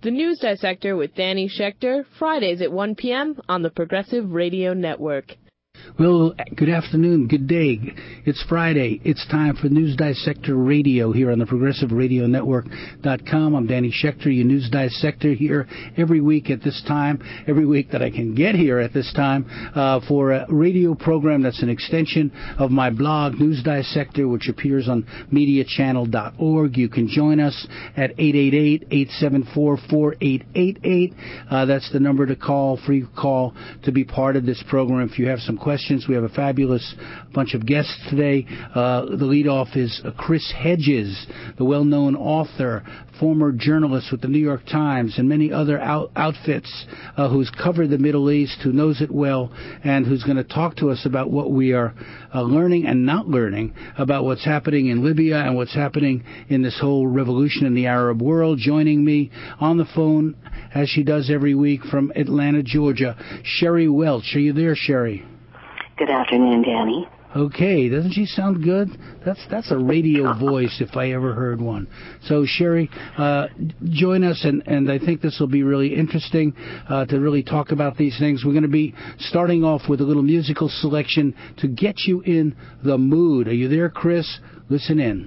The News Dissector with Danny Schechter, Fridays at 1 p.m. on the Progressive Radio Network. Well, good afternoon, good day. It's Friday. It's time for News Dissector Radio here on the Progressive Radio Network.com. I'm Danny Schechter, your News Dissector, here every week at this time, every week that I can get here at this time, for a radio program that's an extension of my blog, News Dissector, which appears on MediaChannel.org. You can join us at 888-874-4888. That's the number to call, free call, to be part of this program. If you have some questions, we have a fabulous bunch of guests today. The leadoff is Chris Hedges, the well-known author, former journalist with the New York Times and many other outfits, who's covered the Middle East, who knows it well, and who's going to talk to us about what we are learning and not learning about what's happening in Libya and what's happening in this whole revolution in the Arab world. Joining me on the phone, as she does every week, from Atlanta, Georgia, Sherry Welch. Are you there, Sherry? Good afternoon, Danny. Okay, doesn't she sound good? That's a radio voice if I ever heard one. So, Sherry, join us, and I think this will be really interesting to really talk about these things. We're going to be starting off with a little musical selection to get you in the mood. Are you there, Chris? Listen in.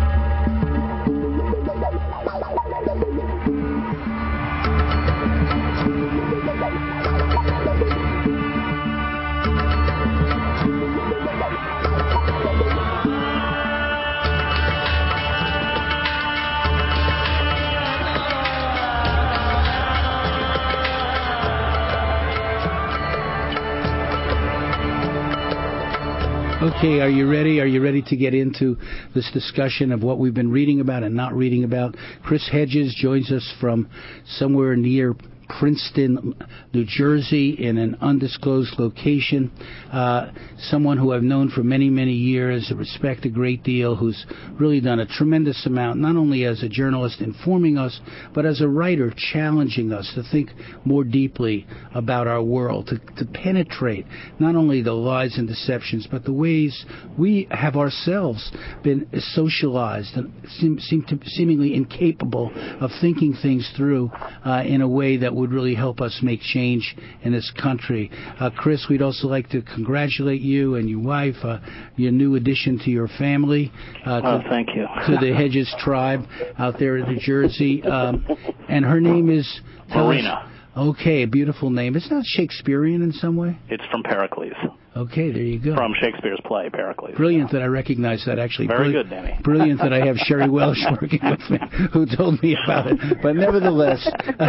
Okay, are you ready? Are you ready to get into this discussion of what we've been reading about and not reading about? Chris Hedges joins us from somewhere near Princeton, New Jersey, in an undisclosed location. Someone who I've known for many, many years, respect a great deal, who's really done a tremendous amount, not only as a journalist informing us, but as a writer challenging us to think more deeply about our world, to penetrate not only the lies and deceptions, but the ways we have ourselves been socialized and seemingly incapable of thinking things through in a way that would really help us make change in this country. Chris, we'd also like to congratulate you and your wife, your new addition to your family. Thank you. To the Hedges tribe out there in New Jersey. And her name is... Marina. Okay, a beautiful name. It's not Shakespearean in some way? It's from Pericles. Okay, there you go. From Shakespeare's play, Pericles. Brilliant that I recognize that, actually. Very good, Danny. Brilliant that I have Sherry Welch working with me, who told me about it. But nevertheless,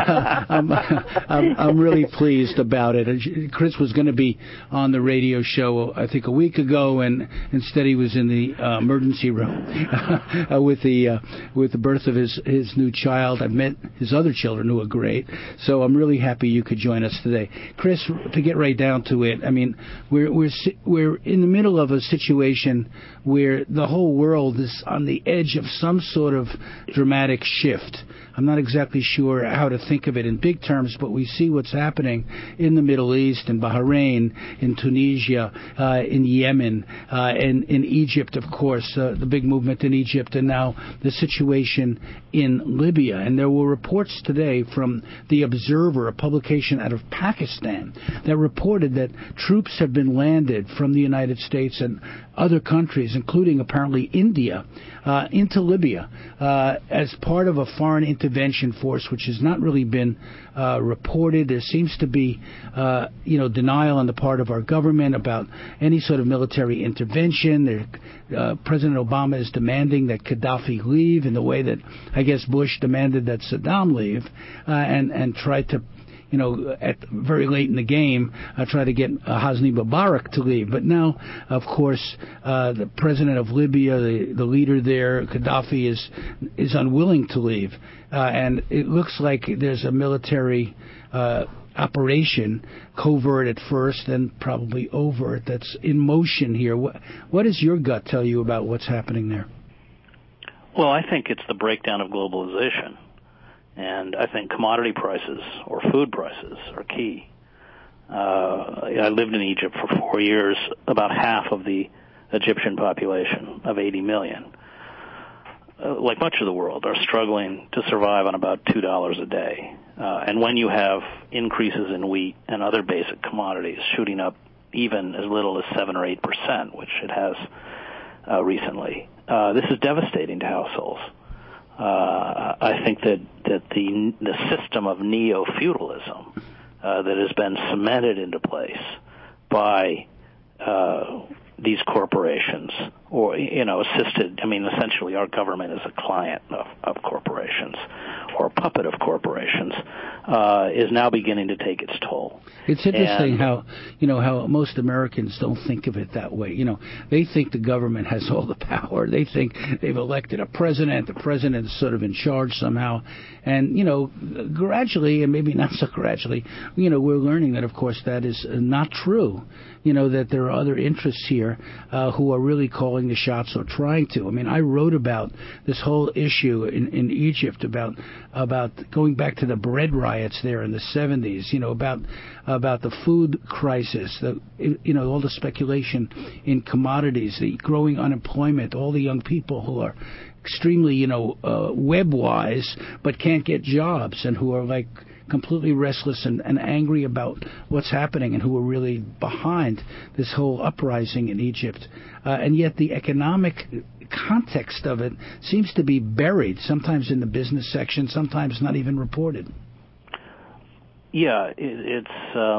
I'm really pleased about it. Chris was going to be on the radio show, I think, a week ago, and instead he was in the emergency room with the birth of his new child. I've met his other children, who are great. So I'm really happy you could join us today. Chris, to get right down to it, I mean, we're in the middle of a situation where the whole world is on the edge of some sort of dramatic shift. I'm not exactly sure how to think of it in big terms, but we see what's happening in the Middle East, in Bahrain, in Tunisia, in Yemen, and in Egypt, of course, the big movement in Egypt, and now the situation in Libya. And there were reports today from The Observer, a publication out of Pakistan, that reported that troops have been landed from the United States and other countries, including apparently India, into Libya as part of a foreign intervention force, which has not really been reported. There seems to be, denial on the part of our government about any sort of military intervention. President Obama is demanding that Gaddafi leave in the way that I guess Bush demanded that Saddam leave, and tried to, at very late in the game, try to get Hosni Mubarak to leave. But now, of course, the president of Libya, the leader there, Gaddafi, is unwilling to leave. And it looks like there's a military operation, covert at first, then probably overt, that's in motion here. What does your gut tell you about what's happening there? Well, I think it's the breakdown of globalization. And I think commodity prices or food prices are key. I lived in Egypt for 4 years, about half of the Egyptian population of 80 million. like much of the world, are struggling to survive on about $2 a day. And when you have increases in wheat and other basic commodities shooting up even as little as 7 or 8%, which it has recently, this is devastating to households. I think that the system of neo-feudalism that has been cemented into place by these corporations, or assisted. I mean, essentially, our government is a client of corporations, or a puppet of corporations, is now beginning to take its toll. It's interesting how most Americans don't think of it that way. They think the government has all the power. They think they've elected a president. The president is sort of in charge somehow. And, gradually, and maybe not so gradually, we're learning that, of course, that is not true. That there are other interests here who are really calling the shots or trying to. I mean, I wrote about this whole issue in Egypt about going back to the bread riots there in the 70s, about the food crisis, all the speculation in commodities, the growing unemployment, all the young people who are extremely, web-wise but can't get jobs and who are like completely restless and angry about what's happening and who are really behind this whole uprising in Egypt. And yet the economic context of it seems to be buried, sometimes in the business section, sometimes not even reported. Yeah, it's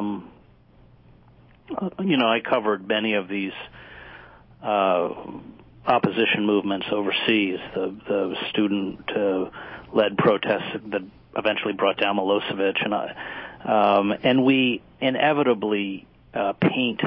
I covered many of these opposition movements overseas, the student-led protests that eventually brought down Milosevic, and we inevitably paint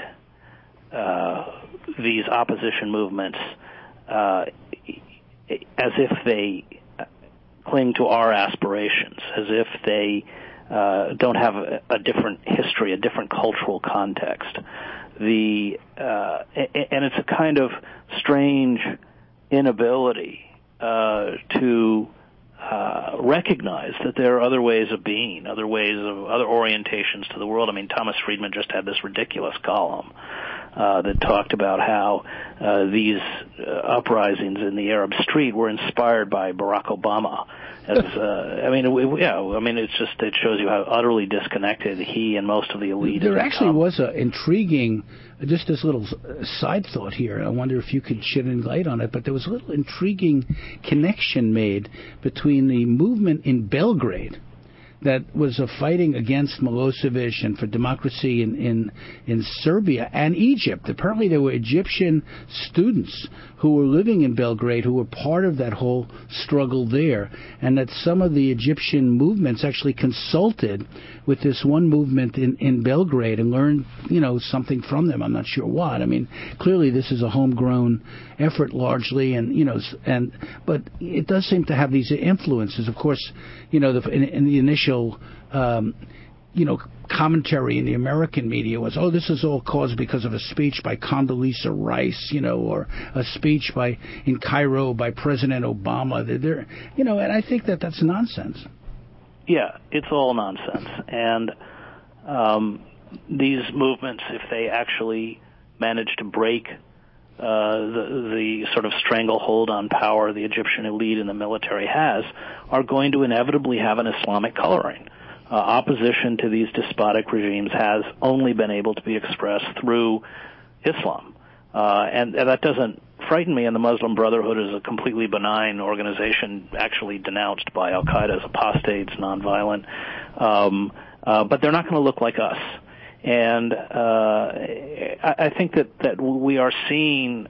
these opposition movements as if they cling to our aspirations, as if they don't have a different history, a different cultural context. And it's a kind of strange inability to recognize that there are other ways of being, other orientations to the world. I mean, Thomas Friedman just had this ridiculous column that talked about how these uprisings in the Arab street were inspired by Barack Obama. It shows you how utterly disconnected he and most of the elite. There actually was an intriguing, just this little side thought here. I wonder if you could shed any light on it. But there was a little intriguing connection made between the movement in Belgrade that was fighting against Milosevic and for democracy in Serbia and Egypt. Apparently there were Egyptian students who were living in Belgrade who were part of that whole struggle there, and that some of the Egyptian movements actually consulted with this one movement in Belgrade and learned, something from them. I'm not sure what. I mean, clearly this is a homegrown effort largely, but it does seem to have these influences. Of course, in the initial commentary in the American media was, this is all caused because of a speech by Condoleezza Rice, or a speech in Cairo by President Obama. And I think that's nonsense. Yeah, it's all nonsense. And these movements, if they actually manage to break the sort of stranglehold on power the Egyptian elite and the military has, are going to inevitably have an Islamic coloring. Opposition to these despotic regimes has only been able to be expressed through Islam. And that doesn't frighten me, and the Muslim Brotherhood is a completely benign organization, actually denounced by Al-Qaeda as apostates, nonviolent. But they're not going to look like us. And I think that we are seeing,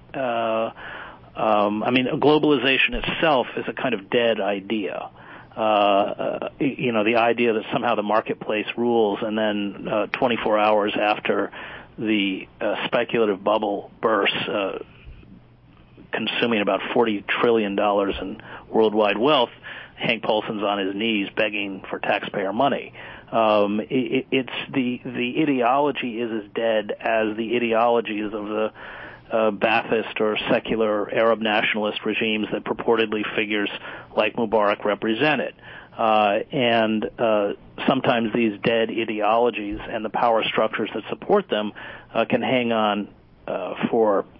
globalization itself is a kind of dead idea. The idea that somehow the marketplace rules, and then 24 hours after the speculative bubble bursts, consuming about $40 trillion in worldwide wealth, Hank Paulson's on his knees begging for taxpayer money. It's the ideology is as dead as the ideologies of the Ba'athist or secular Arab nationalist regimes that purportedly figures like Mubarak represented. And sometimes these dead ideologies and the power structures that support them can hang on for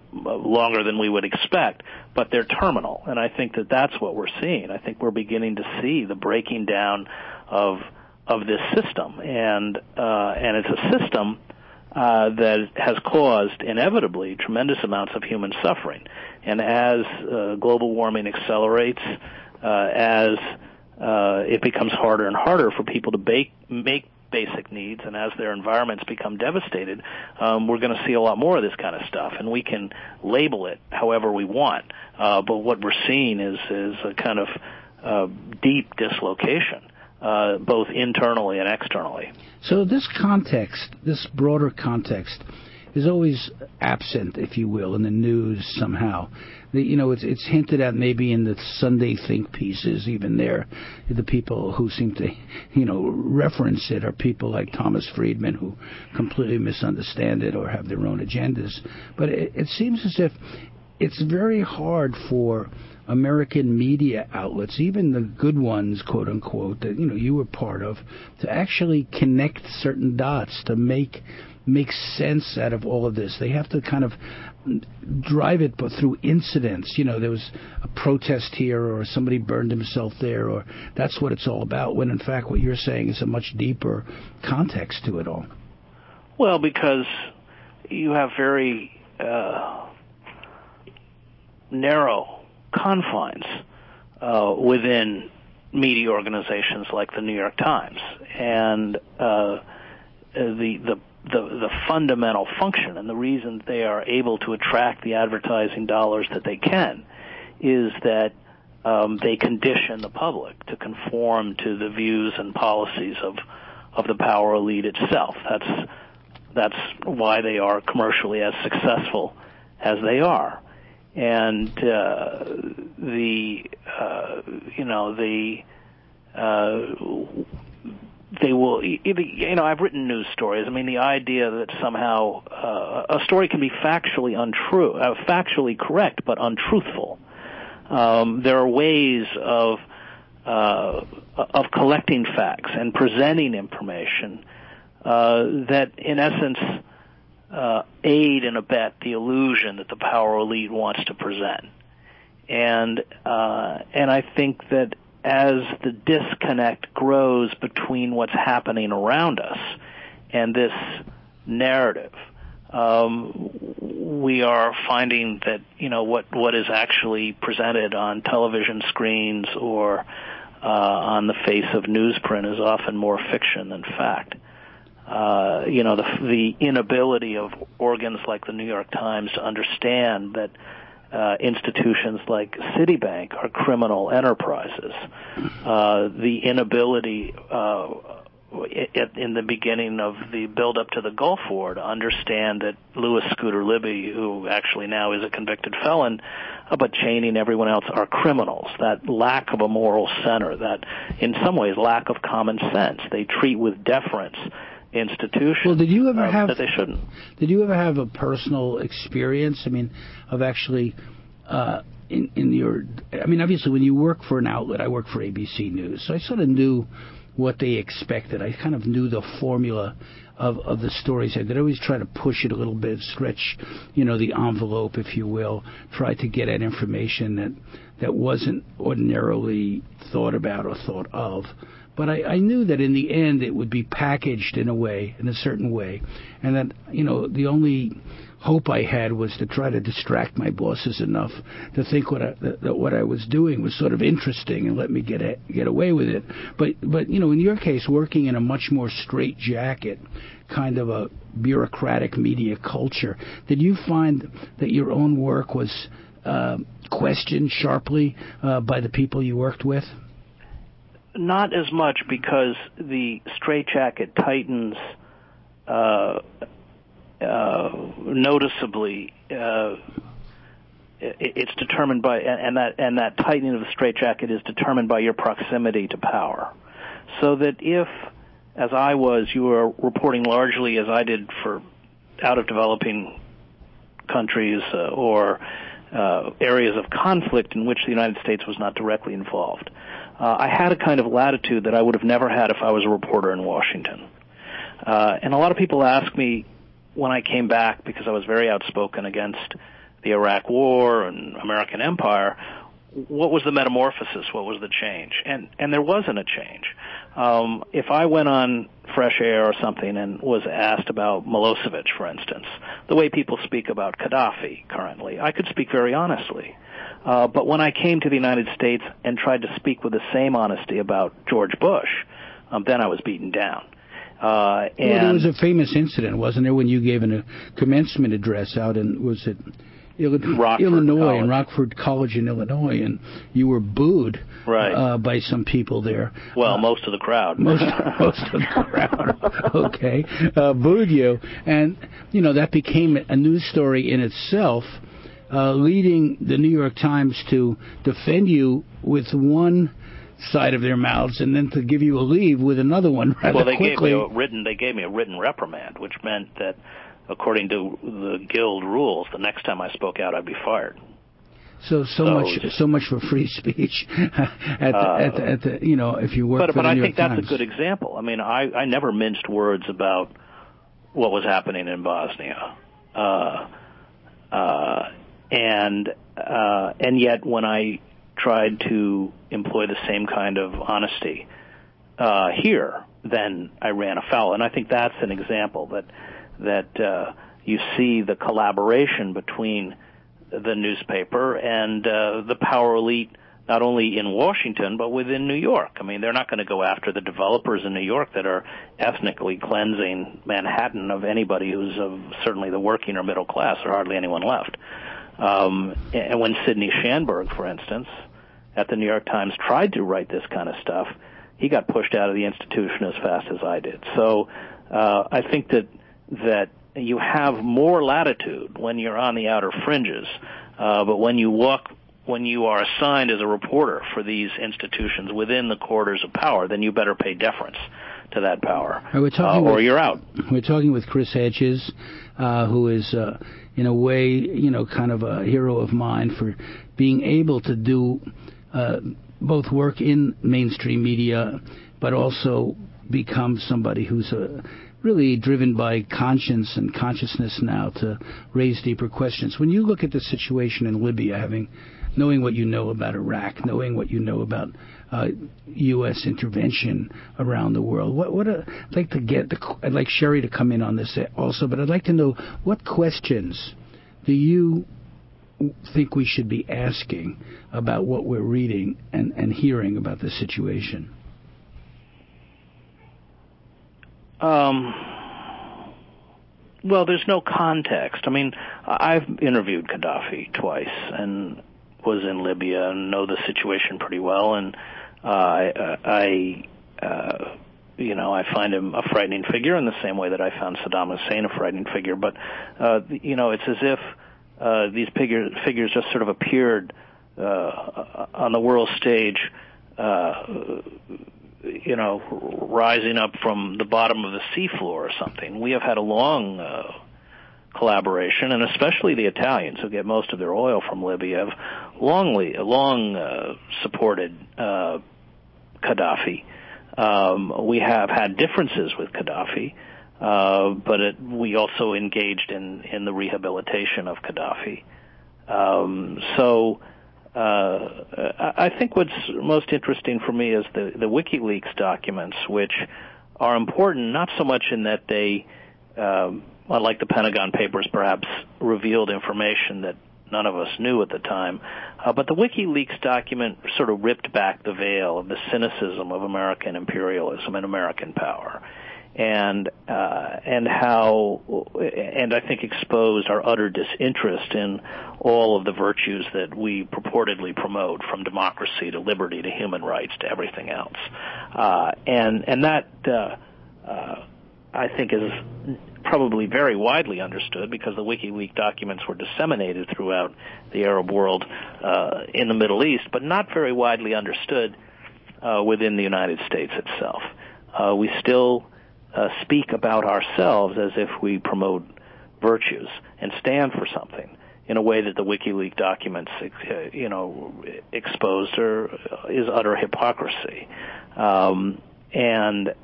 longer than we would expect, but they're terminal. And I think that that's what we're seeing. I think we're beginning to see the breaking down of this system, and it's a system that has caused inevitably tremendous amounts of human suffering. And as global warming accelerates, as it becomes harder and harder for people to make basic needs, and as their environments become devastated, we're going to see a lot more of this kind of stuff, and we can label it however we want. But what we're seeing is a kind of deep dislocation, both internally and externally. So this context, this broader context, is always absent, if you will, in the news somehow. It's hinted at maybe in the Sunday think pieces, even there. The people who seem to, reference it are people like Thomas Friedman, who completely misunderstand it or have their own agendas. But it seems as if it's very hard for American media outlets, even the good ones, quote unquote, that you were part of, to actually connect certain dots, to make sense out of all of this. They have to kind of drive it, but through incidents. There was a protest here, or somebody burned himself there, or that's what it's all about, when in fact what you're saying is a much deeper context to it all. Well, because you have very narrow confines within media organizations like the New York Times, and the fundamental function and the reason they are able to attract the advertising dollars that they can is that they condition the public to conform to the views and policies of the power elite itself. That's why they are commercially as successful as they are. And they will, I've written news stories. I mean, the idea that somehow a story can be factually correct, but untruthful. There are ways of collecting facts and presenting information that, in essence, aid and abet the illusion that the power elite wants to present. And I think that as the disconnect grows between what's happening around us and this narrative, we are finding that what is actually presented on television screens or on the face of newsprint is often more fiction than fact. The inability of organs like the New York Times to understand that institutions like Citibank are criminal enterprises. The inability in the beginning of the build-up to the Gulf War to understand that Louis Scooter Libby, who actually now is a convicted felon, but Cheney and everyone else are criminals. That lack of a moral center, that in some ways lack of common sense. They treat with deference institutions did you ever have, that they shouldn't. Did you ever have a personal experience, of actually in your... obviously when you work for an outlet, I work for ABC News, so I sort of knew what they expected. I kind of knew the formula of the stories. They'd always try to push it a little bit, stretch, the envelope, if you will, try to get at information that wasn't ordinarily thought about or thought of. But I knew that in the end it would be packaged in a certain way, and that, the only hope I had was to try to distract my bosses enough to think that what I was doing was sort of interesting and let me get away with it. But in your case, working in a much more straitjacket kind of a bureaucratic media culture, did you find that your own work was questioned sharply by the people you worked with? Not as much, because the straitjacket tightens noticeably. It's determined by, and that tightening of the straitjacket is determined by your proximity to power. So that if, as I was, you were reporting largely, as I did, for out of developing countries or areas of conflict in which the United States was not directly involved, I had a kind of latitude that I would have never had if I was a reporter in Washington. And a lot of people ask me when I came back, because I was very outspoken against the Iraq War and American empire, what was the metamorphosis? What was the change? And there wasn't a change. If I went on Fresh Air or something and was asked about Milosevic, for instance, the way people speak about Gaddafi currently, I could speak very honestly. But when I came to the United States and tried to speak with the same honesty about George Bush, then I was beaten down. Well, there was a famous incident, wasn't there, when you gave a commencement address out in, was it Illinois, in Rockford College in Illinois, and you were booed by some people there. Well, most of the crowd. Most of the crowd, okay, booed you. And, that became a news story in itself, leading the New York Times to defend you with one side of their mouths and then to give you a leave with another one rather quickly. They gave me a written reprimand, which meant that, according to the guild rules, the next time I spoke out, I'd be fired. So much for free speech at the if you work for the New York Times. But I think that's a good example. I mean, I never minced words about what was happening in Bosnia, and yet when I tried to employ the same kind of honesty here, then I ran afoul. And I think that's an example that you see the collaboration between the newspaper and the power elite, not only in Washington, but within New York. I mean, they're not going to go after the developers in New York that are ethnically cleansing Manhattan of anybody who's certainly the working or middle class. There are hardly anyone left. And when Sidney Schanberg, for instance, at the New York Times tried to write this kind of stuff, he got pushed out of the institution as fast as I did. So I think that you have more latitude when you're on the outer fringes, but when you are assigned as a reporter for these institutions within the quarters of power, then you better pay deference to that power, or you're out. We're talking with Chris Hedges, who is, in a way, kind of a hero of mine for being able to do both work in mainstream media, but also become somebody who's really driven by conscience and consciousness now to raise deeper questions. When you look at the situation in Libya, knowing what you know about Iraq, knowing what you know about U.S. intervention around the world, I'd like Sherry to come in on this also, but I'd like to know, what questions do you think we should be asking about what we're reading and hearing about the situation? Well, there's no context. I mean, I've interviewed Gaddafi twice and was in Libya and know the situation pretty well, and I find him a frightening figure in the same way that I found Saddam Hussein a frightening figure. But it's as if these figures just sort of appeared on the world stage, rising up from the bottom of the seafloor or something. We have had a long collaboration, and especially the Italians, who get most of their oil from Libya, have long supported Gaddafi. We have had differences with Gaddafi, but we also engaged in the rehabilitation of Gaddafi. I think what's most interesting for me is the WikiLeaks documents, which are important not so much in that they, unlike the Pentagon Papers, perhaps revealed information that none of us knew at the time, but the WikiLeaks document sort of ripped back the veil of the cynicism of American imperialism and American power, and I think exposed our utter disinterest in all of the virtues that we purportedly promote, from democracy to liberty to human rights to everything else, and that I think is probably very widely understood, because the WikiLeaks documents were disseminated throughout the Arab world in the Middle East, but not very widely understood within the United States itself. We still speak about ourselves as if we promote virtues and stand for something in a way that the WikiLeaks documents, exposed is utter hypocrisy. And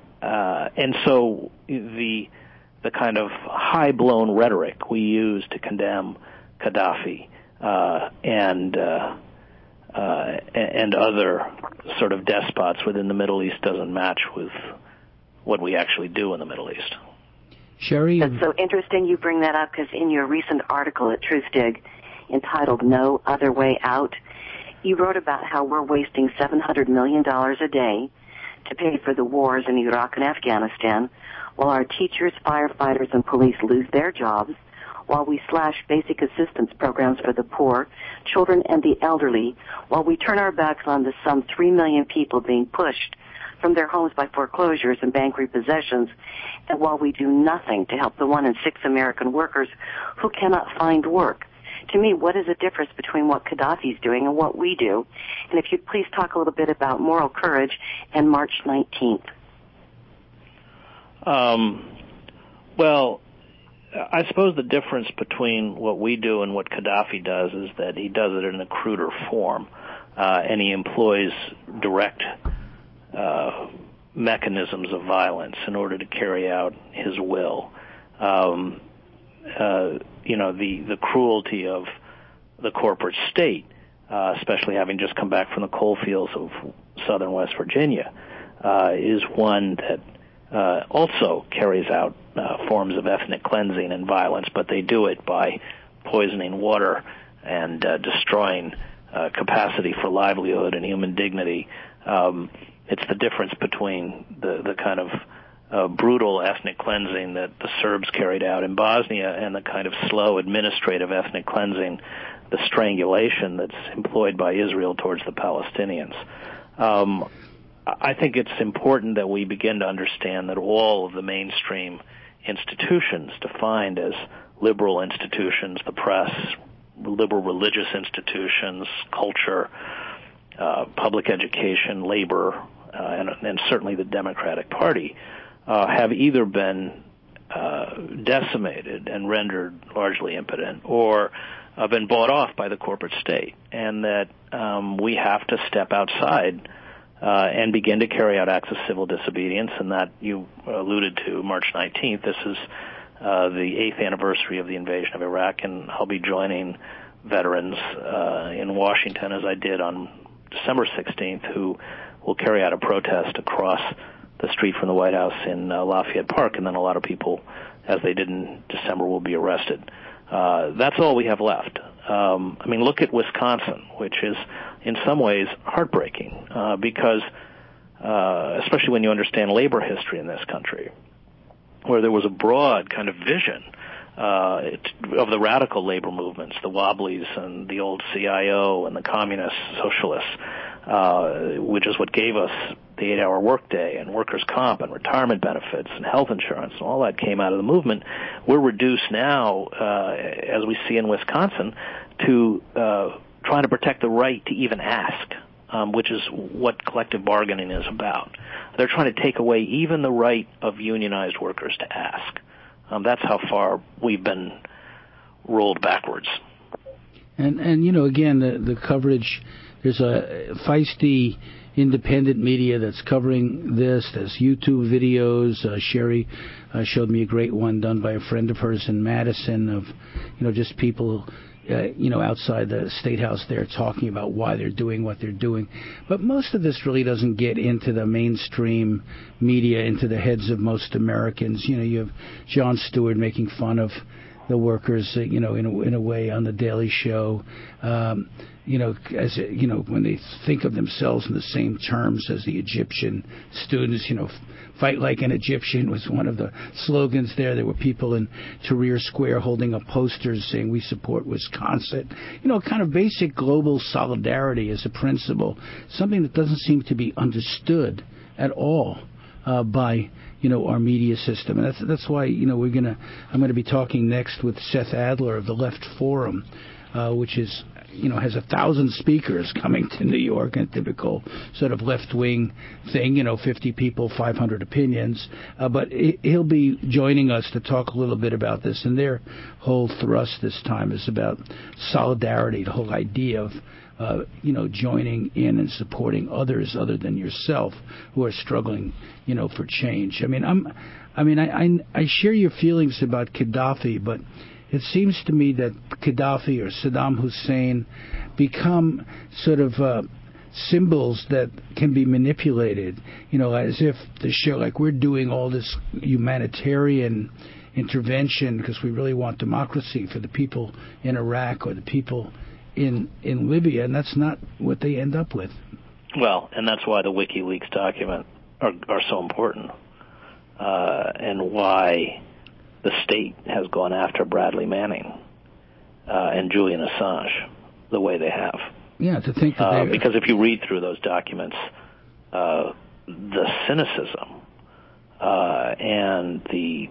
so the kind of high-blown rhetoric we use to condemn Gaddafi and other sort of despots within the Middle East doesn't match with what we actually do in the Middle East. Sherry? That's so interesting you bring that up, because in your recent article at Truthdig entitled No Other Way Out, you wrote about how we're wasting $700 million a day to pay for the wars in Iraq and Afghanistan, while our teachers, firefighters, and police lose their jobs, while we slash basic assistance programs for the poor, children, and the elderly, while we turn our backs on the some 3 million people being pushed from their homes by foreclosures and bank repossessions, and while we do nothing to help the 1 in 6 American workers who cannot find work. To me, what is the difference between what Gaddafi's doing and what we do? And if you'd please talk a little bit about moral courage and March 19th. Well, I suppose the difference between what we do and what Gaddafi does is that he does it in a cruder form, and he employs direct mechanisms of violence in order to carry out his will. The cruelty of the corporate state, especially having just come back from the coal fields of southern West Virginia, is one that also carries out forms of ethnic cleansing and violence, but they do it by poisoning water and destroying capacity for livelihood and human dignity. It's the difference between the kind of brutal ethnic cleansing that the Serbs carried out in Bosnia and the kind of slow administrative ethnic cleansing, the strangulation that's employed by Israel towards the Palestinians. I think it's important that we begin to understand that all of the mainstream institutions defined as liberal institutions, the press, liberal religious institutions, culture, public education, labor, and certainly the Democratic Party, have either been decimated and rendered largely impotent or been bought off by the corporate state, and that we have to step outside and begin to carry out acts of civil disobedience, and that you alluded to March 19th. This is the 8th anniversary of the invasion of Iraq, and I'll be joining veterans in Washington, as I did on December 16th, who will carry out a protest across the street from the White House in Lafayette Park, and then a lot of people, as they did in December, will be arrested. That's all we have left. Look at Wisconsin, which is in some ways heartbreaking because, especially when you understand labor history in this country, where there was a broad kind of vision of the radical labor movements, the Wobblies and the old CIO and the communist socialists, which is what gave us the 8-hour workday and workers' comp and retirement benefits and health insurance, and all that came out of the movement. We're reduced now, as we see in Wisconsin, to trying to protect the right to even ask, which is what collective bargaining is about. They're trying to take away even the right of unionized workers to ask. That's how far we've been rolled backwards. And again, the coverage, there's a feisty independent media that's covering this. There's YouTube videos. Sherry showed me a great one done by a friend of hers in Madison of, just people, outside the State House there talking about why they're doing what they're doing. But most of this really doesn't get into the mainstream media, into the heads of most Americans. You have Jon Stewart making fun of the workers, in a way on the Daily Show. When they think of themselves in the same terms as the Egyptian students, fight like an Egyptian was one of the slogans there. There were people in Tahrir Square holding up posters saying we support Wisconsin. Kind of basic global solidarity as a principle, something that doesn't seem to be understood at all by our media system. And that's why I'm going to be talking next with Seth Adler of the Left Forum, which is has 1,000 speakers coming to New York, a typical sort of left-wing thing, 50 people, 500 opinions. But he'll be joining us to talk a little bit about this. And their whole thrust this time is about solidarity, the whole idea of joining in and supporting others other than yourself who are struggling, for change. I share your feelings about Gaddafi, but it seems to me that Gaddafi or Saddam Hussein become sort of symbols that can be manipulated, as if to show like we're doing all this humanitarian intervention because we really want democracy for the people in Iraq or the people in Libya, and that's not what they end up with. Well, and that's why the WikiLeaks document are so important, and why the state has gone after Bradley Manning and Julian Assange the way they have. Yeah, to think that because if you read through those documents, the cynicism and the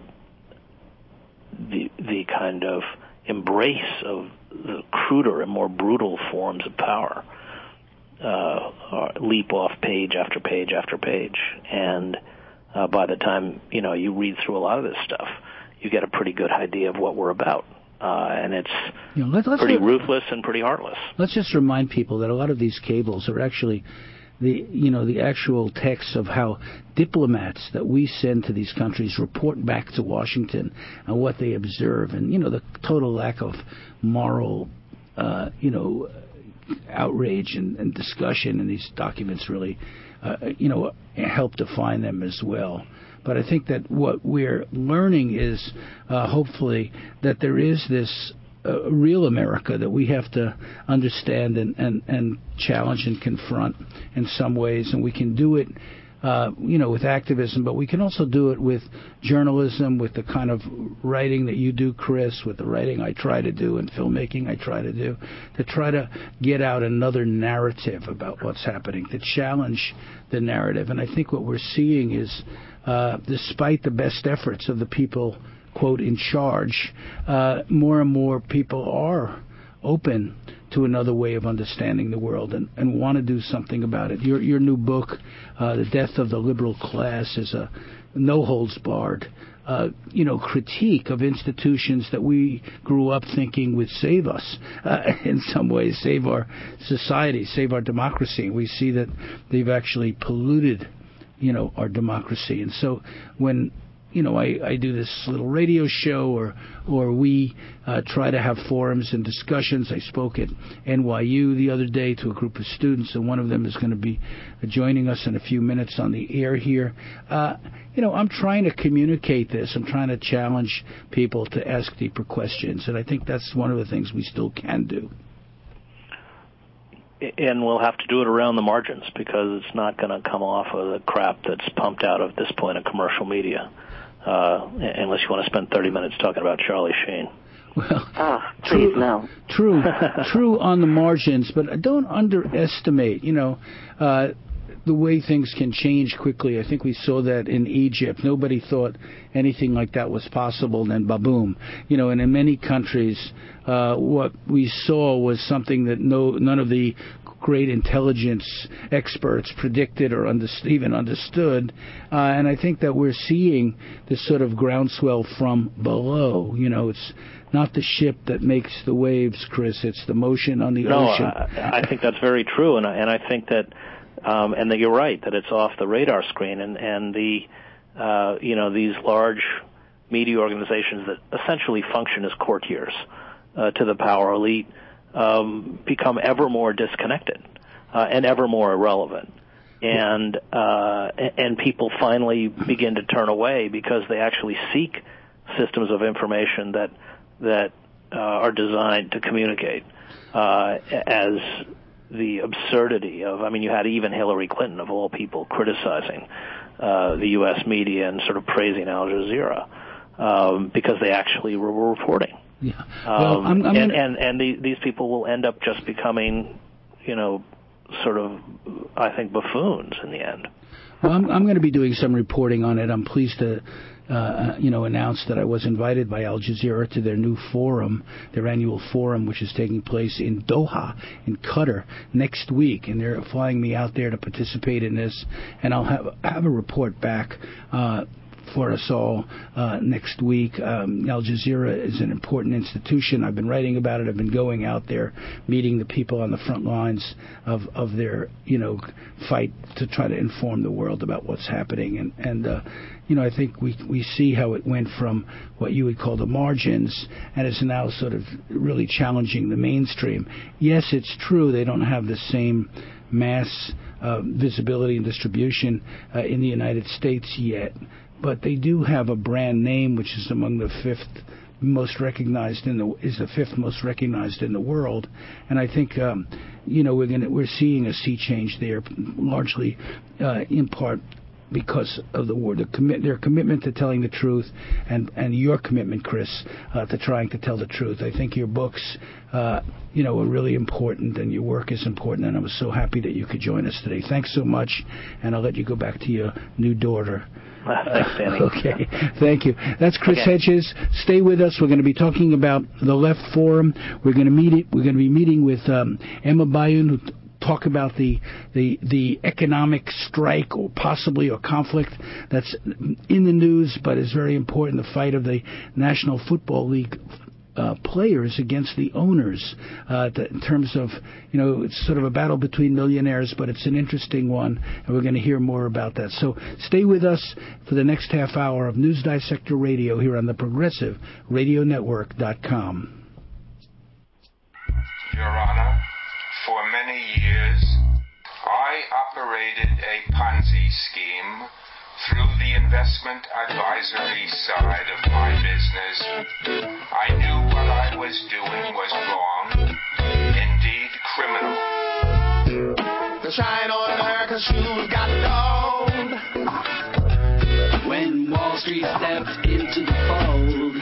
kind of embrace of the cruder and more brutal forms of power leap off page after page after page, and by the time you read through a lot of this stuff, you get a pretty good idea of what we're about. And it's pretty ruthless and pretty heartless. Let's just remind people that a lot of these cables are actually the actual texts of how diplomats that we send to these countries report back to Washington on what they observe, and the total lack of moral outrage and discussion in these documents really help define them as well. But I think that what we're learning is hopefully that there is this real America that we have to understand and challenge and confront in some ways, and we can do it with activism, but we can also do it with journalism, with the kind of writing that you do, Chris, with the writing I try to do and filmmaking I try to do, to try to get out another narrative about what's happening, to challenge the narrative. And I think what we're seeing is, despite the best efforts of the people, quote, in charge, more and more people are open to another way of understanding the world and want to do something about it. Your new book, The Death of the Liberal Class, is a no-holds-barred critique of institutions that we grew up thinking would save us, in some ways, save our society, save our democracy. We see that they've actually polluted our democracy. And so when I do this little radio show, or we try to have forums and discussions. I spoke at NYU the other day to a group of students, and one of them is going to be joining us in a few minutes on the air here. I'm trying to communicate this. I'm trying to challenge people to ask deeper questions, and I think that's one of the things we still can do. And we'll have to do it around the margins, because it's not going to come off of the crap that's pumped out at this point in commercial media. Unless you want to spend 30 minutes talking about Charlie Sheen. Well, please no. True on the margins, but don't underestimate, the way things can change quickly. I think we saw that in Egypt. Nobody thought anything like that was possible, and then ba-boom. And in many countries, what we saw was something that none of the great intelligence experts predicted or even understood. And I think that we're seeing this sort of groundswell from below. It's not the ship that makes the waves, Chris. It's the motion on the ocean. I think that's very true, and I think that, and that you're right, that it's off the radar screen, and the these large media organizations that essentially function as courtiers to the power elite become ever more disconnected and ever more irrelevant, and people finally begin to turn away because they actually seek systems of information that are designed to communicate as the absurdity of, you had even Hillary Clinton, of all people, criticizing the U.S. media and sort of praising Al Jazeera because they actually were reporting. Yeah. Well, and these people will end up just becoming, sort of, I think, buffoons in the end. Well, I'm going to be doing some reporting on it. I'm pleased to, announce that I was invited by Al Jazeera to their new forum, their annual forum, which is taking place in Doha, in Qatar, next week, and they're flying me out there to participate in this, and I'll have a report back for us all next week. Al Jazeera is an important institution. I've been writing about it. I've been going out there, meeting the people on the front lines of their fight to try to inform the world about what's happening. And I think we see how it went from what you would call the margins, and is now sort of really challenging the mainstream. Yes, it's true they don't have the same mass visibility and distribution in the United States yet, but they do have a brand name which is among the fifth most recognized in the world, and I think we're seeing a sea change there, largely in part because of their commitment to telling the truth, and your commitment, Chris, to trying to tell the truth. I think your books, are really important, and your work is important, and I was so happy that you could join us today. Thanks so much, and I'll let you go back to your new daughter. Thanks, Danny. Okay, thank you. That's Chris Hedges. Stay with us. We're going to be talking about the Left Forum. We're going to be meeting with Emma Bayun, who talk about the economic strike or conflict that's in the news, but is very important. The fight of the National Football League players against the owners, in terms of, it's sort of a battle between millionaires, but it's an interesting one, and we're going to hear more about that. So stay with us for the next half hour of News Dissector Radio here on the Progressive Radio Network.com. Your Honor, for many years, I operated a Ponzi scheme through the investment advisory side of my business. I knew what I was doing was wrong, indeed criminal. The shine on America's shoes got dulled when Wall Street stepped into the fold.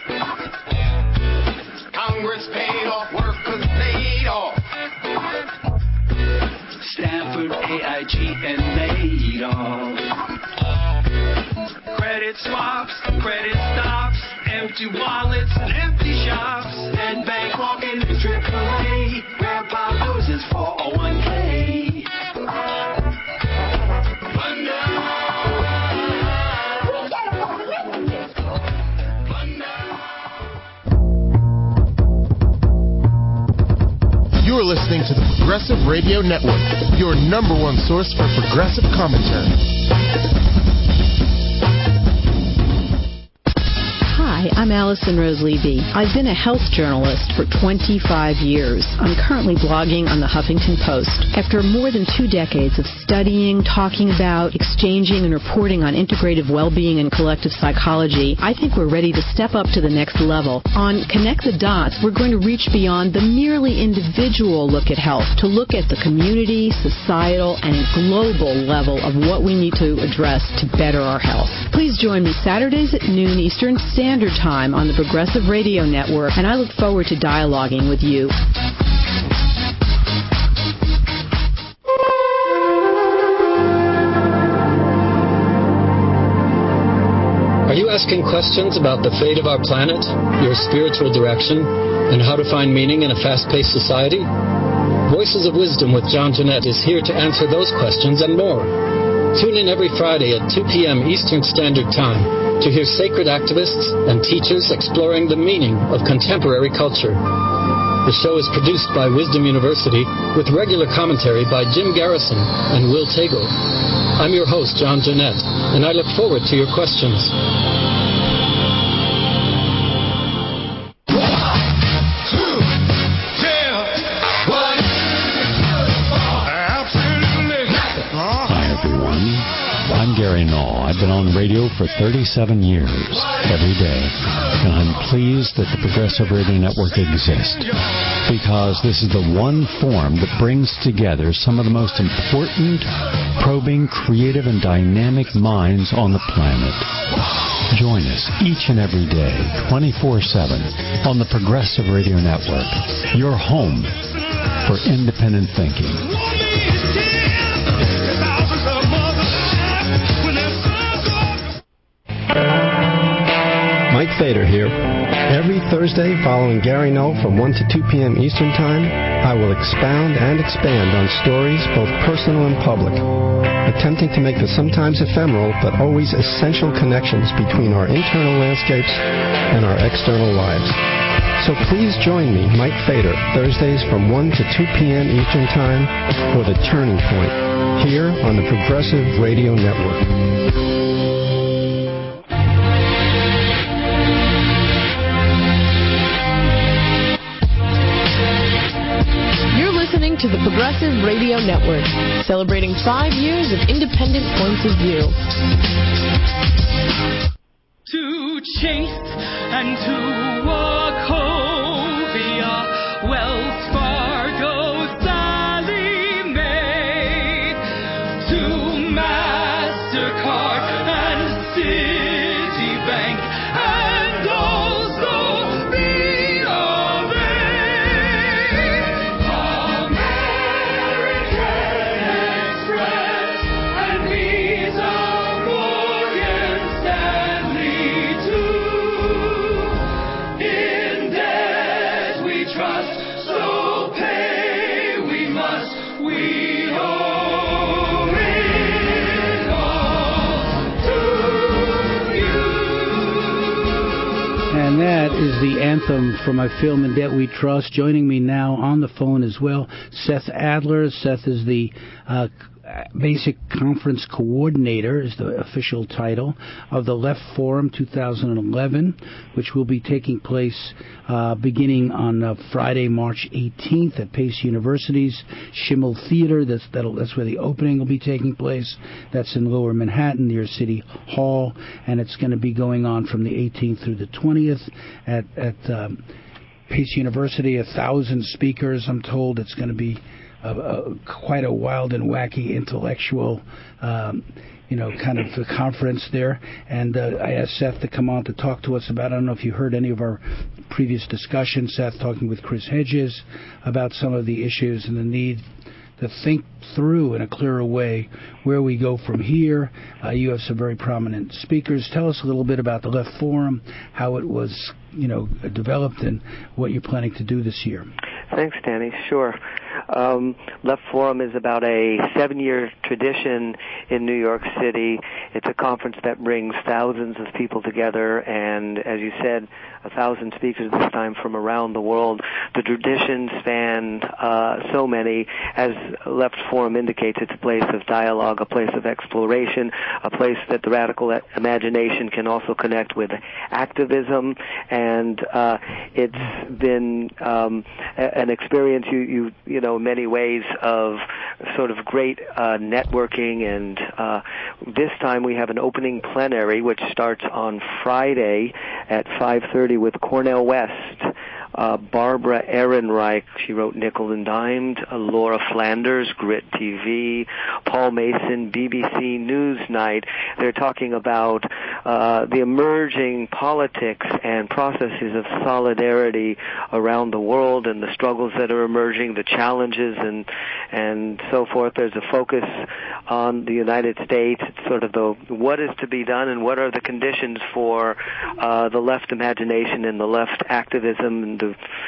Congress paid off workers laid off. Stanford, AIG, and Madoff. Credit swaps, credit stops, empty wallets and empty shops, and bank walking in AAA. Grandpa loses 401k. You're listening to the Progressive Radio Network, your number one source for progressive commentary. Hi, I'm Allison Rose Levy. I've been a health journalist for 25 years. I'm currently blogging on the Huffington Post. After more than 2 decades of studying, talking about, exchanging, and reporting on integrative well-being and collective psychology, I think we're ready to step up to the next level. On Connect the Dots, we're going to reach beyond the merely individual look at health to look at the community, societal, and global level of what we need to address to better our health. Please join me Saturdays at noon Eastern Standard Time on the Progressive Radio Network, and I look forward to dialoguing with you. Are you asking questions about the fate of our planet, your spiritual direction, and how to find meaning in a fast-paced society? Voices of Wisdom with John Jeanette is here to answer those questions and more. Tune in every Friday at 2 p.m. Eastern Standard Time to hear sacred activists and teachers exploring the meaning of contemporary culture. The show is produced by Wisdom University with regular commentary by Jim Garrison and Will Tagle. I'm your host, John Jeanette, and I look forward to your questions. I'm Gary Null. I've been on radio for 37 years, every day, and I'm pleased that the Progressive Radio Network exists, because this is the one form that brings together some of the most important, probing, creative, and dynamic minds on the planet. Join us each and every day, 24/7, on the Progressive Radio Network, your home for independent thinking. Mike Fader here. Every Thursday following Gary Null from 1 to 2 p.m. Eastern Time, I will expound and expand on stories both personal and public, attempting to make the sometimes ephemeral but always essential connections between our internal landscapes and our external lives. So please join me, Mike Fader, Thursdays from 1 to 2 p.m. Eastern Time for The Turning Point, here on the Progressive Radio Network. to the Progressive Radio Network, celebrating 5 years of independent points of view. To chase and to Wachovia, Wells Fargo, Sallie Mae, to MasterCard and Citibank, and also B.of.A. American Express and Visa, Morgan Stanley too. In debt we trust, so pay we must. We owe it all to you. And that is the anthem from my film In Debt We Trust. Joining me now on the phone as well, Seth Adler. Seth is the Basic Conference Coordinator, is the official title, of the Left Forum 2011, which will be taking place beginning on Friday, March 18th at Pace University's Schimmel Theater. That's where the opening will be taking place. That's in Lower Manhattan near City Hall, and it's going to be going on from the 18th through the 20th at Pace University. 1,000 speakers, I'm told. It's going to be quite a wild and wacky intellectual, kind of a conference there. And I asked Seth to come on to talk to us about, I don't know if you heard any of our previous discussions, Seth, talking with Chris Hedges about some of the issues and the need to think through in a clearer way where we go from here. You have some very prominent speakers. Tell us a little bit about the Left Forum, how it was, developed, and what you're planning to do this year. Thanks, Danny. Sure. Left Forum is about a 7-year tradition in New York City. It's a conference that brings thousands of people together, and as you said, 1,000 speakers this time from around the world. The traditions span so many. As Left Forum indicates, it's a place of dialogue, a place of exploration, a place that the radical imagination can also connect with activism, and it's been an experience, you know, in many ways of sort of great networking, and this time we have an opening plenary which starts on Friday at 5:30 with Cornel West, Barbara Ehrenreich, she wrote Nickel and Dimed, Laura Flanders, Grit TV, Paul Mason, BBC Newsnight. They're talking about the emerging politics and processes of solidarity around the world and the struggles that are emerging, the challenges and so forth. There's a focus on the United States. It's sort of the what is to be done and what are the conditions for the left imagination and the left activism, and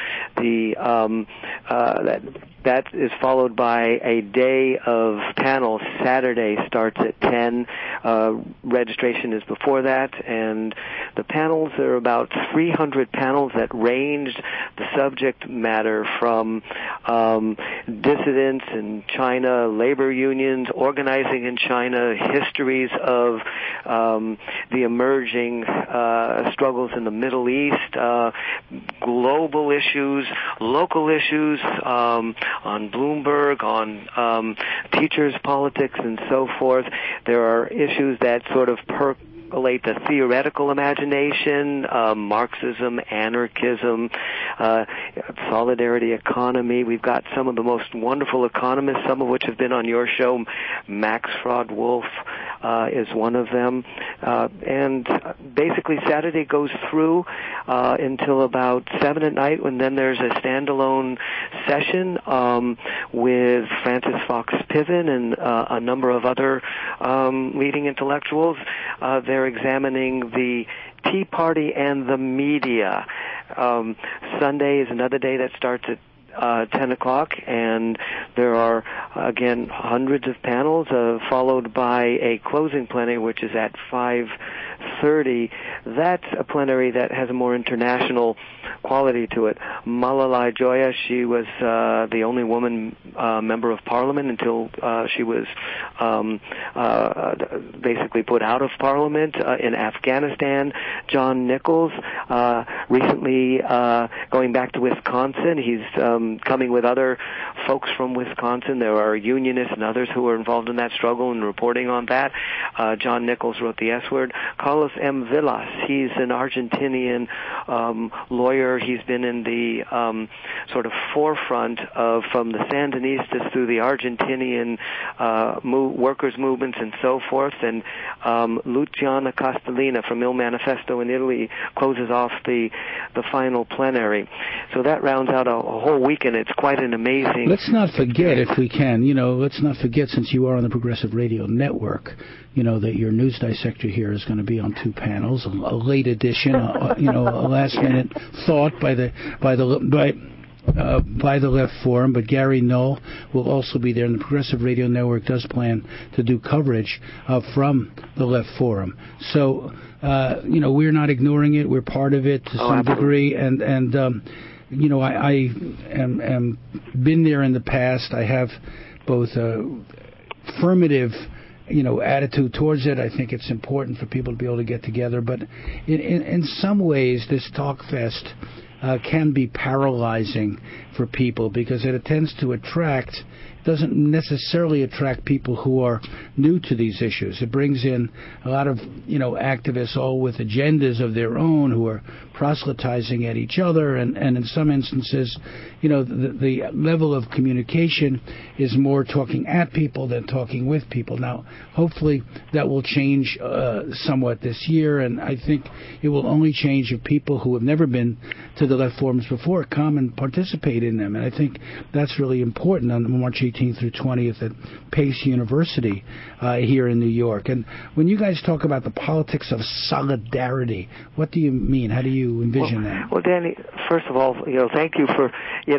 that is followed by a day of panels. Saturday starts at 10. Registration is before that, and the panels are about 300 panels that range the subject matter from dissidents in China, labor unions, organizing in China, histories of the emerging struggles in the Middle East, global issues, local issues, on Bloomberg, on teachers' politics, and so forth. There are issues that sort of percolate the theoretical imagination, Marxism, anarchism, solidarity economy. We've got some of the most wonderful economists, some of which have been on your show. Max Fraud-Wolf is one of them. And basically Saturday goes through until about 7 at night, when then there's a standalone session with Francis Fox Piven and a number of other leading intellectuals. They're examining the Tea Party and the media. Sunday is another day that starts at 10 o'clock, and there are, again, hundreds of panels, followed by a closing plenary, which is at 5:30. That's a plenary that has a more international quality to it. Malalai Joya, she was the only woman member of parliament until she was basically put out of parliament in Afghanistan. John Nichols, recently going back to Wisconsin. He's coming with other folks from Wisconsin. There are unionists and others who are involved in that struggle and reporting on that. John Nichols wrote the S Word. Carlos M. Villas, he's an Argentinian lawyer. He's been in the sort of forefront of from the Sandinistas through the Argentinian workers' movements and so forth. And Luciana Castellina from Il Manifesto in Italy closes off the final plenary. So that rounds out a whole weekend. It's quite an amazing... Let's not forget, if we can, let's not forget, since you are on the Progressive Radio Network, that your news dissector here is going to be on 2 panels, a late edition, a last-minute thought by the Left Forum, but Gary Null will also be there, and the Progressive Radio Network does plan to do coverage from the Left Forum. So, we're not ignoring it. We're part of it to some degree, and I am been there in the past. I have both affirmative attitude towards it. I think it's important for people to be able to get together, but in some ways this talk fest can be paralyzing for people because it tends to doesn't necessarily attract people who are new to these issues. It brings in a lot of, activists all with agendas of their own who are proselytizing at each other, and in some instances, the level of communication is more talking at people than talking with people. Now, hopefully that will change somewhat this year, and I think it will only change if people who have never been to the Left Forums before come and participate in them, and I think that's really important on March 18th through 20th at Pace University here in New York. And when you guys talk about the politics of solidarity, what do you mean? How do you envision that? Well, Danny, first of all, thank you for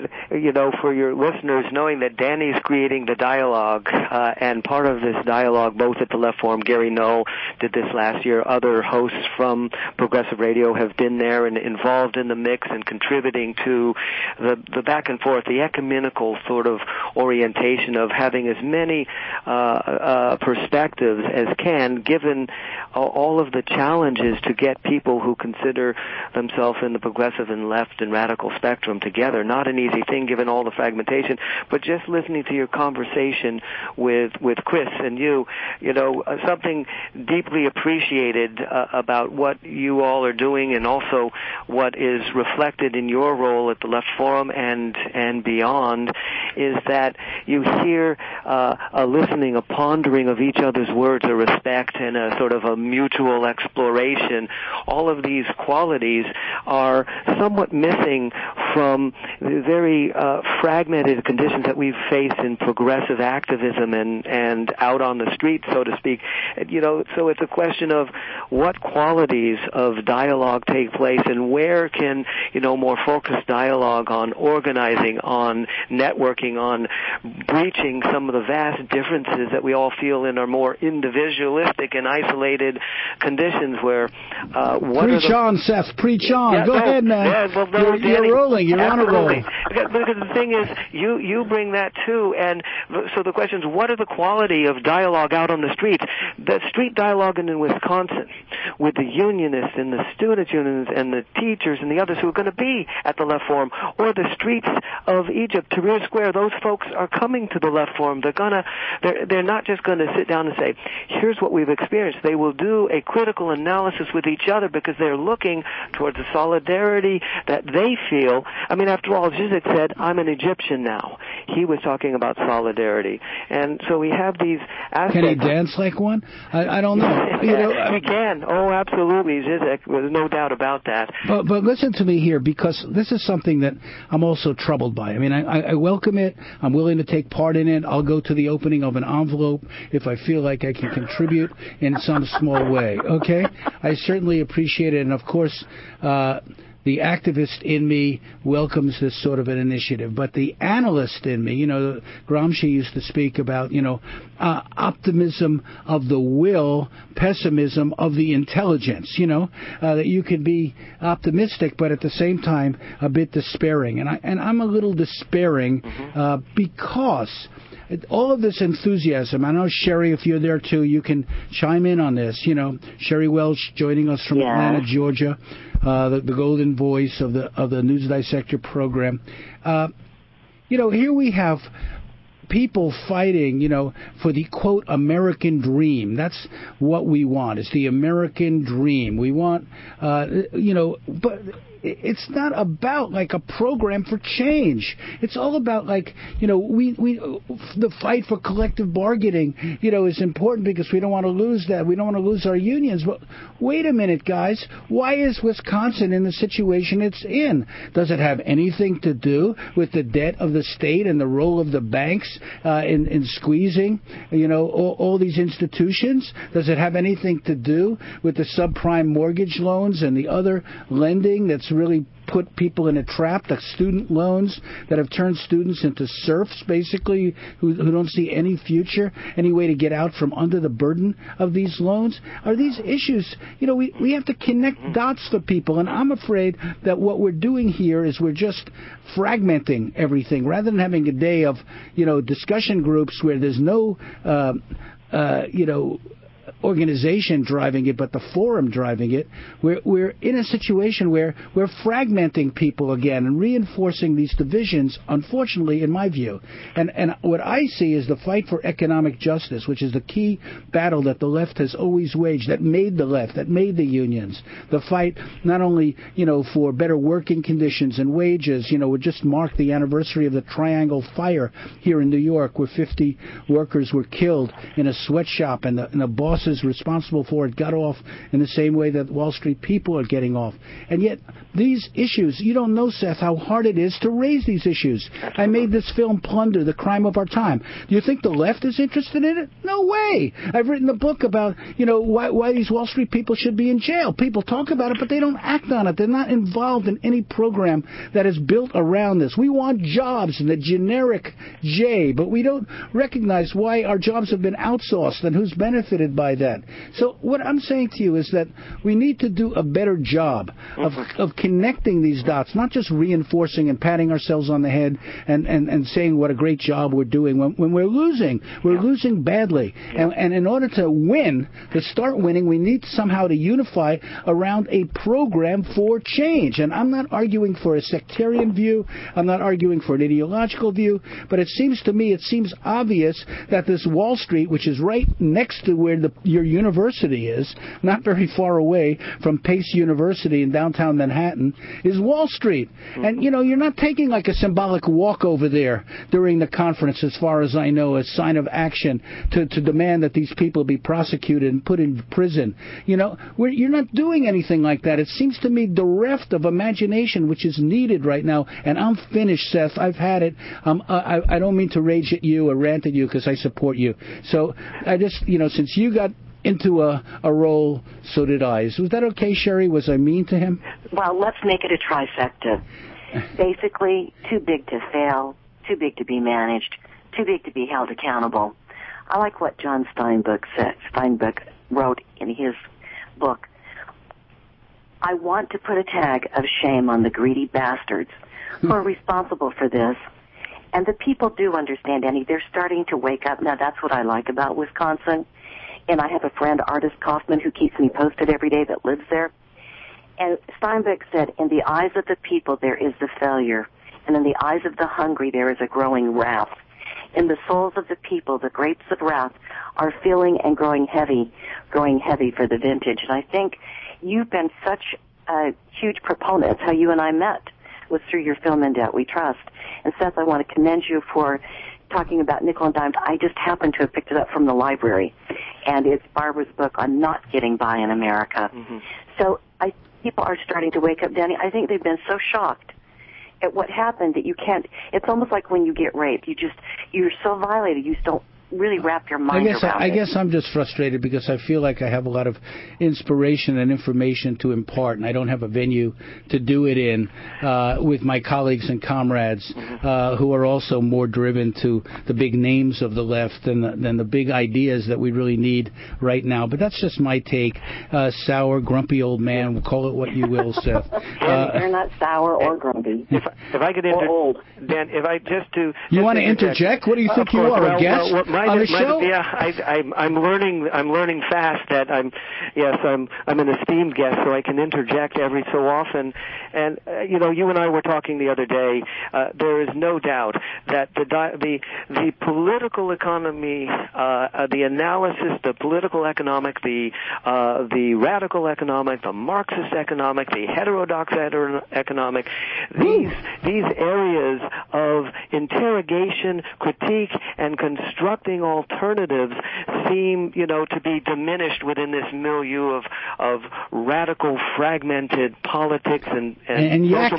for your listeners knowing that Danny's creating the dialogue, and part of this dialogue, both at the Left Forum, Gary Null did this last year. Other hosts from Progressive Radio have been there and involved in the mix and contributing to the back and forth, the ecumenical sort of orientation of having as many perspectives as can, given all of the challenges to get people who consider themselves in the progressive and left and radical spectrum together. Not an easy thing given all the fragmentation, but just listening to your conversation with Chris and you, something deeply appreciated about what you all are doing, and also what is reflected in your role at the Left Forum and beyond, is that you hear a listening, a pondering of each other's words, a respect, and a sort of a mutual exploration. All of these qualities are somewhat missing from the very fragmented conditions that we've faced in progressive activism and out on the street, so to speak. So it's a question of what qualities of dialogue take place, and where can more focused dialogue on organizing, on networking, on breaching some of the vast differences that we all feel in our more individualistic and isolated conditions where preach on, Seth. Preach on. Yeah, Go ahead, man. Yeah, well, you're rolling. You're on a roll. Because the thing is, you bring that too, and so the question is, what are the quality of dialogue out on the streets? The street dialogue in Wisconsin with the unionists and the students' unions and the teachers and the others who are going to be at the Left Forum, or the streets of Egypt, Tahrir Square. Those folks are coming to the Left Forum. They're not just going to sit down and say, here's what we've experienced. They will do a critical analysis with each other because they're looking towards the solidarity that they feel. I mean, after all, Zizek said, I'm an Egyptian now. He was talking about solidarity. And so we have these aspects. Can he dance like one? I don't know. He can. Oh, absolutely, Zizek. There's no doubt about that. But listen to me here, because this is something that I'm also troubled by. I mean, I welcome it. I'm willing to take part in it. I'll go to the opening of an envelope if I feel like I can contribute in some small way. Okay? I certainly appreciate it. And, of course, the the activist in me welcomes this sort of an initiative, but the analyst in me, Gramsci used to speak about, optimism of the will, pessimism of the intelligence, that you can be optimistic, but at the same time a bit despairing. And I'm a little despairing because all of this enthusiasm, I know, Sherry, if you're there too, you can chime in on this. Sherry Welch joining us from Atlanta, Georgia, the golden voice of the News Dissector program. Here we have people fighting, for the, quote, American dream. That's what we want. It's the American dream. We want, but it's not about like a program for change. It's all about like, the fight for collective bargaining, is important because we don't want to lose that. We don't want to lose our unions. But wait a minute, guys. Why is Wisconsin in the situation it's in? Does it have anything to do with the debt of the state and the role of the banks in squeezing, all these institutions? Does it have anything to do with the subprime mortgage loans and the other lending that's really put people in a trap, the student loans that have turned students into serfs, basically, who don't see any future, any way to get out from under the burden of these loans? Are these issues, we have to connect dots for people, and I'm afraid that what we're doing here is we're just fragmenting everything, rather than having a day of, discussion groups where there's no, organization driving it, but the forum driving it. We're in a situation where we're fragmenting people again and reinforcing these divisions, unfortunately, in my view. And what I see is the fight for economic justice, which is the key battle that the left has always waged, that made the left, that made the unions. The fight not only, for better working conditions and wages. We just marked the anniversary of the Triangle Fire here in New York, where 50 workers were killed in a sweatshop, and the bosses responsible for it got off in the same way that Wall Street people are getting off. And yet, these issues, you don't know, Seth, how hard it is to raise these issues. I made this film, Plunder, The Crime of Our Time. Do you think the left is interested in it? No way. I've written a book about, why these Wall Street people should be in jail. People talk about it, but they don't act on it. They're not involved in any program that is built around this. We want jobs in the generic J, but we don't recognize why our jobs have been outsourced and who's benefited by that. So what I'm saying to you is that we need to do a better job of connecting these dots, not just reinforcing and patting ourselves on the head and saying what a great job we're doing. When we're losing badly. And in order to win, to start winning, we need somehow to unify around a program for change. And I'm not arguing for a sectarian view. I'm not arguing for an ideological view. But it seems to me, obvious that this Wall Street, which is right next to where your university is, not very far away from Pace University in downtown Manhattan, is Wall Street. And, you're not taking like a symbolic walk over there during the conference, as far as I know, a sign of action to demand that these people be prosecuted and put in prison. You're not doing anything like that. It seems to me bereft of imagination, which is needed right now. And I'm finished, Seth. I've had it. I don't mean to rage at you or rant at you, because I support you. So I just, since you got into a role, so did I. Was that okay, Sherry? Was I mean to him? Well, let's make it a trifecta. Basically, too big to fail, too big to be managed, too big to be held accountable. I like what John Steinbeck wrote in his book. I want to put a tag of shame on the greedy bastards who are responsible for this. And the people do understand, Annie. They're starting to wake up. Now, that's what I like about Wisconsin. And I have a friend, Artis Kaufman, who keeps me posted every day that lives there. And Steinbeck said, in the eyes of the people, there is the failure. And in the eyes of the hungry, there is a growing wrath. In the souls of the people, the grapes of wrath are filling and growing heavy for the vintage. And I think you've been such a huge proponent. It's how you and I met, was through your film In Debt We Trust. And Seth, I want to commend you for talking about nickel and dimes. I just happened to have picked it up from the library, and it's Barbara's book on not getting by in America. So people are starting to wake up, Danny. I think they've been so shocked at what happened that you can't. It's almost like when you get raped. You're so violated. You really wrap your mind around it. I guess I'm just frustrated because I feel like I have a lot of inspiration and information to impart, and I don't have a venue to do it in with my colleagues and comrades who are also more driven to the big names of the left than the big ideas that we really need right now. But that's just my take. Sour, grumpy old man. We'll call it what you will, Seth. You're not sour or grumpy. If I could old. Dan, if I just to you want to interject? What do you think you are, a guest on the show? Yeah, I'm learning fast that I'm an esteemed guest, so I can interject every so often. And you and I were talking the other day. There is no doubt that the political economy, the analysis, the political economic, the radical economic, the Marxist economic, the heterodox economic, these areas of interrogation, critique, and constructing alternatives seem, to be diminished within this milieu of radical, fragmented politics and yak.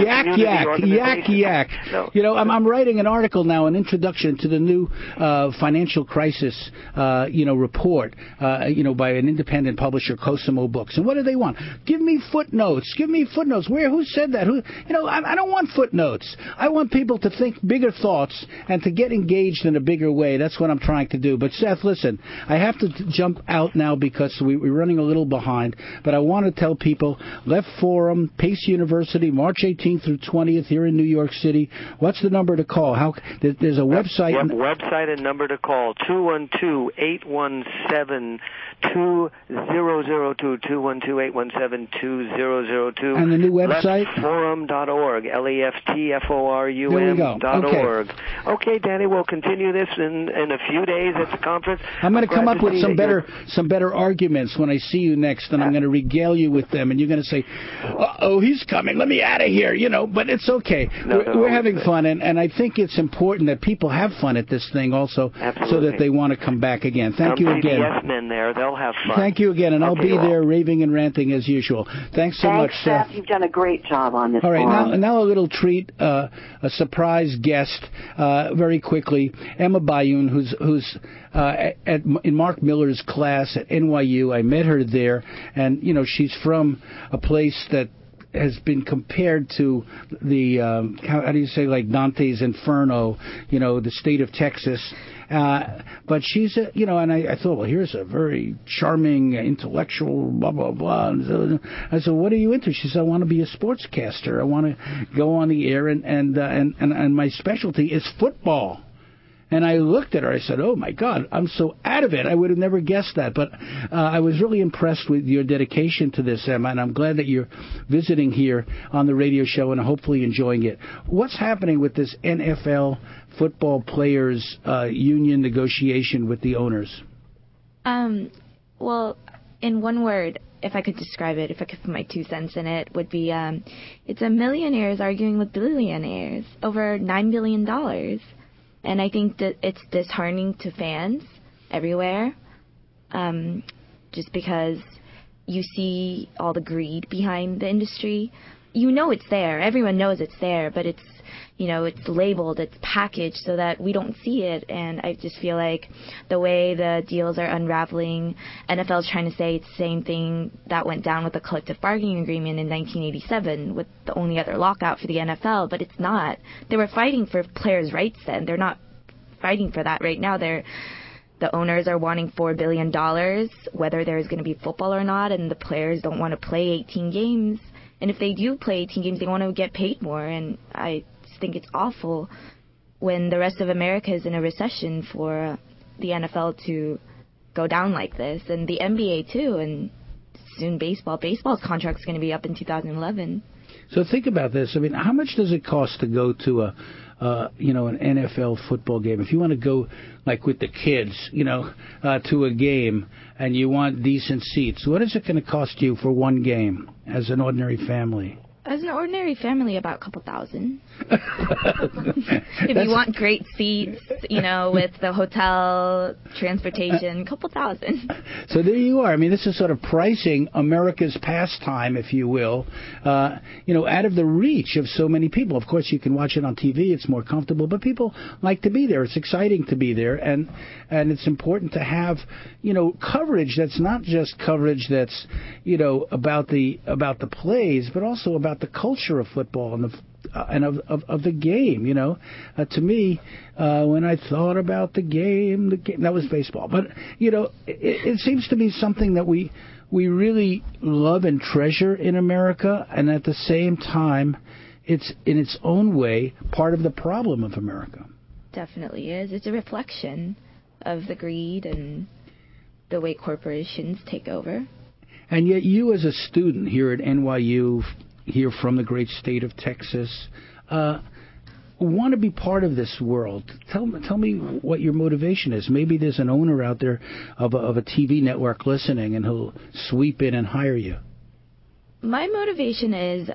No. I'm writing an article now, an introduction to the new financial crisis, report, by an independent publisher, Cosimo Books. And what do they want? Give me footnotes. Who said that? I don't want footnotes. I want people to think bigger thoughts and to get engaged in a bigger way. That's what I'm trying to do. But Seth, listen, I have to jump out now because we're running a little behind. But I want to tell people, Left Forum, Pace University, March 18th through 20th here in New York City. What's the number to call? There's a website. Yep, website and number to call, 212-817-2002, 212-817-2002. And the new website? Leftforum.org, leftforum.org. Okay, Danny, we'll continue this in a few days at the conference. I'm going to come up with some better arguments when I see you next, and I'm going to regale you with them, and you're going to say, "Uh-oh, he's coming. Let me out of here," But it's okay. We're having fun, and I think it's important that people have fun at this thing also, so that they want to come back again. Thank you again. Yes men there, they'll have fun. Thank you again, and I'll be there raving and ranting as usual. Thanks so much, Seth. You've done a great job on this. All right, now a little treat, a surprise guest, very quickly. Emma Bayoun, who's in Mark Miller's class at NYU. I met her there, and she's from a place that has been compared to the how do you say, like Dante's Inferno, the state of Texas. But she's and I thought, well, here's a very charming, intellectual, blah blah blah. And I said, what are you into? She said, I want to be a sportscaster. I want to go on the air, and my specialty is football. And I looked at her. I said, oh, my God, I'm so out of it. I would have never guessed that. But I was really impressed with your dedication to this, Emma, and I'm glad that you're visiting here on the radio show and hopefully enjoying it. What's happening with this NFL football players union negotiation with the owners? Well, in one word, if I could describe it, if I could put my 2 cents in it, would be it's a millionaires arguing with billionaires over $9 billion. And I think that it's disheartening to fans everywhere, just because you see all the greed behind the industry. It's there. Everyone knows it's there, but it's, it's labeled, it's packaged so that we don't see it. And I just feel like the way the deals are unraveling, NFL's trying to say it's the same thing that went down with the collective bargaining agreement in 1987 with the only other lockout for the NFL, but it's not. They were fighting for players' rights then. They're not fighting for that right now. The owners are wanting $4 billion, whether there's going to be football or not, and the players don't want to play 18 games. And if they do play 18 games, they want to get paid more. And I just think it's awful when the rest of America is in a recession for the NFL to go down like this, and the NBA too, and soon baseball. Baseball's contract's going to be up in 2011. So think about this. I mean, how much does it cost to go to an NFL football game? If you want to go, like with the kids, to a game, and you want decent seats, what is it going to cost you for one game as an ordinary family? As an ordinary family, about a couple thousand. If you want great seats, with the hotel, transportation, a couple thousand. So there you are. I mean, this is sort of pricing America's pastime, if you will, out of the reach of so many people. Of course, you can watch it on TV. It's more comfortable, but people like to be there. It's exciting to be there, and it's important to have, coverage that's not just coverage that's, about the plays, but also about the culture of football and of the game. To me, when I thought about the game that was baseball. But it seems to be something that we really love and treasure in America, and at the same time, it's in its own way part of the problem of America. Definitely is. It's a reflection of the greed and the way corporations take over. And yet you as a student here at NYU, here from the great state of Texas, want to be part of this world. Tell me what your motivation is. Maybe there's an owner out there of a TV network listening, and he'll sweep in and hire you. My motivation is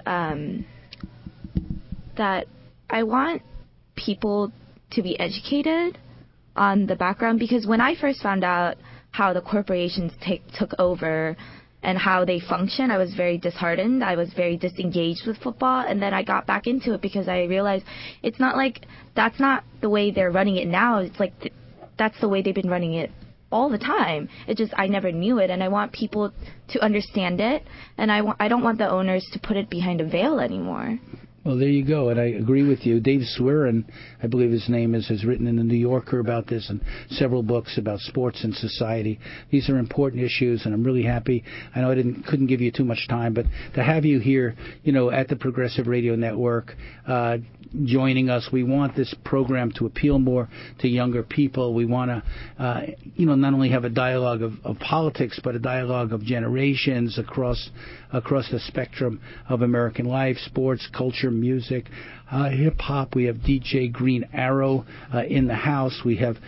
that I want people to be educated on the background, because when I first found out how the corporations took over and how they function, I was very disheartened. I was very disengaged with football, and then I got back into it because I realized it's not like that's not the way they're running it now. It's like that's the way they've been running it all the time. It just I never knew it, and I want people to understand it, and I don't want the owners to put it behind a veil anymore. Well, there you go, and I agree with you. Dave Swerin, I believe his name is, has written in the New Yorker about this and several books about sports and society. These are important issues, and I'm really happy. I know I couldn't give you too much time, but to have you here, at the Progressive Radio Network, joining us. We want this program to appeal more to younger people. We want to, not only have a dialogue of politics, but a dialogue of generations across the spectrum of American life, sports, culture, music, hip-hop. We have DJ Green Arrow in the house. We have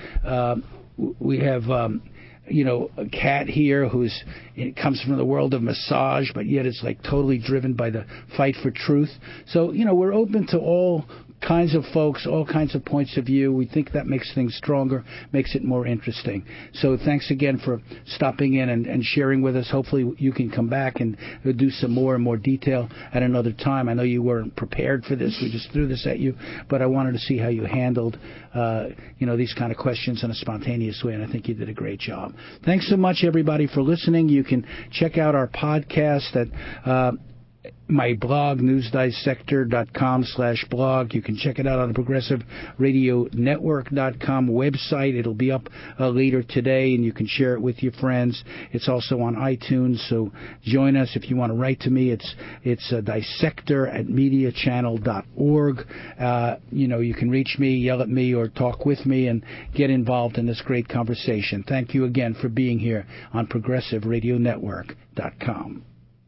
a cat here it comes from the world of massage, but yet it's like totally driven by the fight for truth. So, we're open to all kinds of folks, all kinds of points of view. We think that makes things stronger, makes it more interesting. So thanks again for stopping in and sharing with us. Hopefully you can come back and do some more and more detail at another time. I know you weren't prepared for this. We just threw this at you, but I wanted to see how you handled, these kind of questions in a spontaneous way, and I think you did a great job. Thanks so much, everybody, for listening. You can check out our podcast at my blog, newsdissector.com/blog. You can check it out on the progressiveradionetwork.com website. It'll be up later today, and you can share it with your friends. It's also on iTunes, so join us. If you want to write to me, it's dissector@mediachannel.org. You can reach me, yell at me, or talk with me and get involved in this great conversation. Thank you again for being here on progressiveradionetwork.com.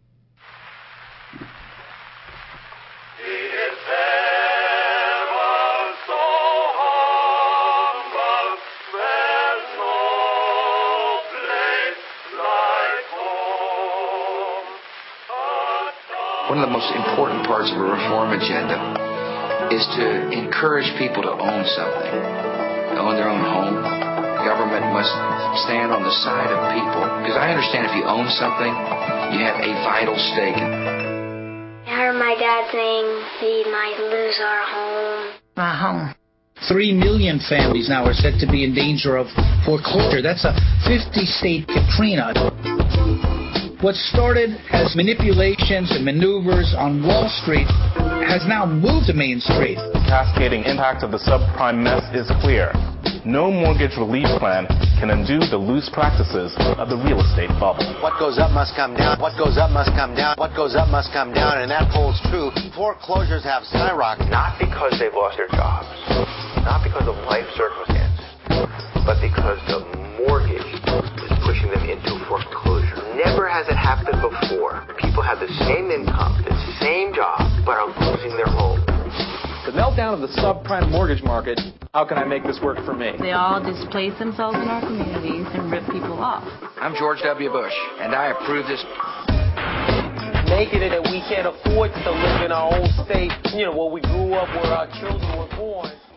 One of the most important parts of a reform agenda is to encourage people to own something, own their own home. The government must stand on the side of people, because I understand if you own something, you have a vital stake in it. I heard my dad saying we might lose our home. 3 million families now are said to be in danger of foreclosure. That's a 50-state Katrina. What started as manipulations and maneuvers on Wall Street has now moved to Main Street. The cascading impact of the subprime mess is clear. No mortgage relief plan can undo the loose practices of the real estate bubble. What goes up must come down. What goes up must come down. What goes up must come down, and that holds true. Foreclosures have skyrocketed. Not because they've lost their jobs, not because of life circumstances, but because the mortgage is pushing them into foreclosure. Never has it happened before. People have the same income, the same job, but are losing their home. The meltdown of the subprime mortgage market, how can I make this work for me? They all displace themselves in our communities and rip people off. I'm George W. Bush, and I approve this. making it and we can't afford to live in our own state, where we grew up, where our children were born.